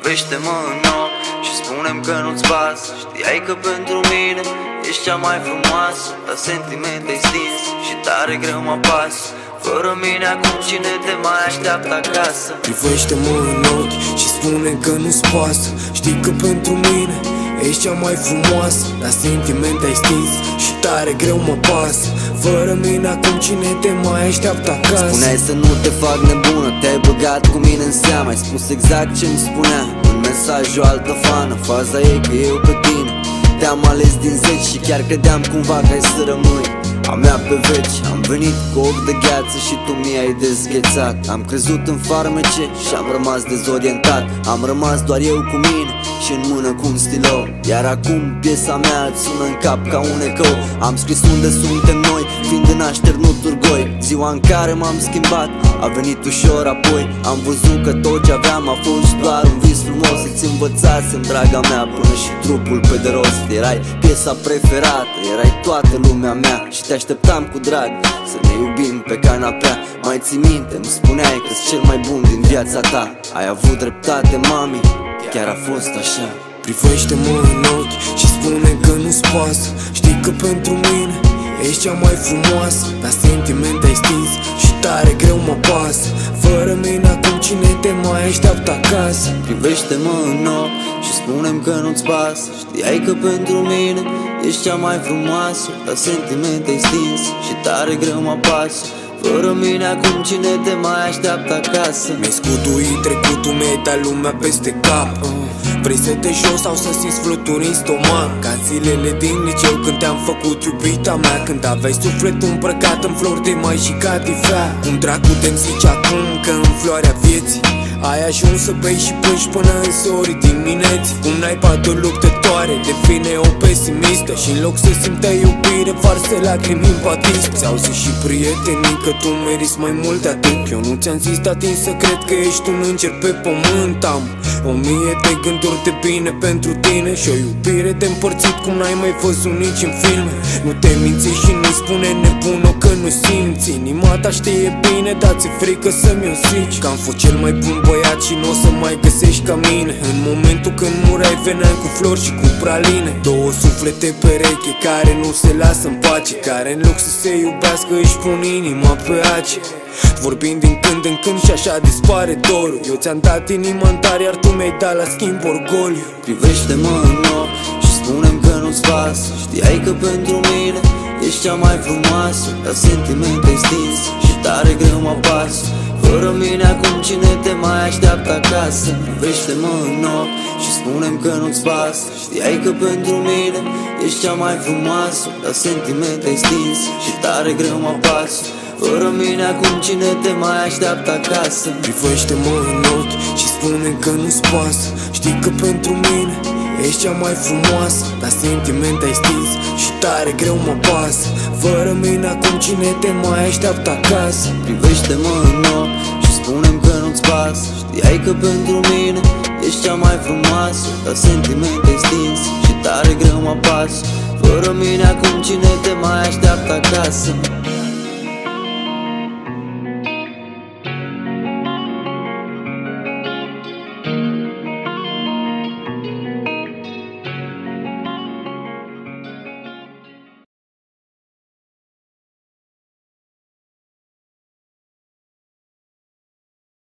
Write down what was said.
Privește-mă în ochi și spune-mi că nu-ți pasă. Știai că pentru mine ești cea mai frumoasă, dar sentimente ai stins și tare greu mă pasă. Fără mine acum cine te mai așteaptă acasă? Privește-mă în ochi și spune că nu-ți pasă. Știi că pentru mine ești cea mai frumoasă, dar sentimente ai stins și tare greu mă pasă. Fără mine acum cine te mai așteaptă acasă? Spuneai să nu te fac nebună, te-ai băgat cu mine în seamă. Ai spus exact ce-mi spunea în mesajul altă fană. Faza e că eu pe tine te-am ales din zeci și chiar credeam cumva că ai să rămâi a mea pe veci. Am venit cu ochi de gheață și tu mi-ai dezghețat. Am crezut în farmece și am rămas dezorientat. Am rămas doar eu cu mine și în mână cu un stilou. Iar acum piesa mea îți sună în cap ca un ecou. Am scris unde suntem noi, fiind de nașteri nu Turgoi. Ziua în care m-am schimbat a venit ușor apoi. Am văzut că tot ce aveam a fost doar un vis frumos. Îți învățasem, draga mea, până și trupul pe de rost. Erai piesa preferată, erai toată lumea mea și te așteptam cu drag să ne iubim pe canapea. Mai ții minte, îmi spuneai că-s cel mai bun din viața ta. Ai avut dreptate, mami, chiar a fost așa. Privește-mă în ochi și spune că nu-ți pasă. Știi că pentru mine ești cea mai frumoasă, dar sentimente ai stins și tare greu mă pasă. Fără mine acum cine te mai așteaptă acasă? Privește-mă în ochi și spune-mi că nu-ți pasă. Știai că pentru mine ești cea mai frumoasă, dar sentimente ai stins și tare greu mă pasă. Fără mine acum cine te mai așteaptă acasă? Mi-ai scutuit trecutul, mi-ai dat lumea peste cap. Vrei să te joci sau să simți fluturi în stomac? Ca zilele din liceu când te-am făcut iubita mea, când aveai sufletul îmbrăcat în flori de mai și catifea. Cum dracu te-mi zici acum că în floarea vieții ai ajuns să bei și plângi până în zorii dimineții? Cum naiba de luptătoare devine o pesimistă și în loc să simtă iubire varsă lacrimi în patism. Ți-au zis și prietenii că tu meriți mai mult de atât. Eu nu ți-am zis, dar tin să cred că ești un înger pe pământ. Am 1000 de gânduri de bine pentru tine și o iubire de împărțit cum n-ai mai văzut nici în filme. Nu te minți și nu spune nebună că nu simți. Inima ta știe bine, dar ți-e frică să-mi o zici că am fost cel mai bun băiat și nu o să mai găsești ca mine. În momentul când murai veneam cu flori și cu praline. Două suflete pereche care nu se lasă în pace, care în loc să se iubească își pun inima pe ace. Vorbind din când în când și așa dispare dorul. Eu ți-am dat inima în dar, iar tu mi-ai dat la schimb orgoliu. Privește-mă în ochi și spune-mi că nu-ți pasă. Știai că pentru mine ești cea mai frumoasă, dar sentimente ai stins și tare greu mă pasă. Fără mine acum cine te mai așteaptă acasă? Privește-mă în ochi și spune-mi că nu-ți pasă. Știai că pentru mine ești cea mai frumoasă, dar sentimente ai stins și tare greu mă pasă. Fără mine acum cine te mai așteaptă acasă? Privește-mă în ochi și spune că nu-ți pasă. Știi că pentru mine ești cea mai frumoasă, dar sentimente ai stins și tare greu mă pasă. Fără mine acum cine te mai așteaptă acasă? Privește-mă în ochi și spune-mi că nu-ți pasă. Știai că pentru mine ești cea mai frumoasă, dar sentimente ai stins și tare greu mă pasă. Fără mine acum cine te mai așteaptă acasă?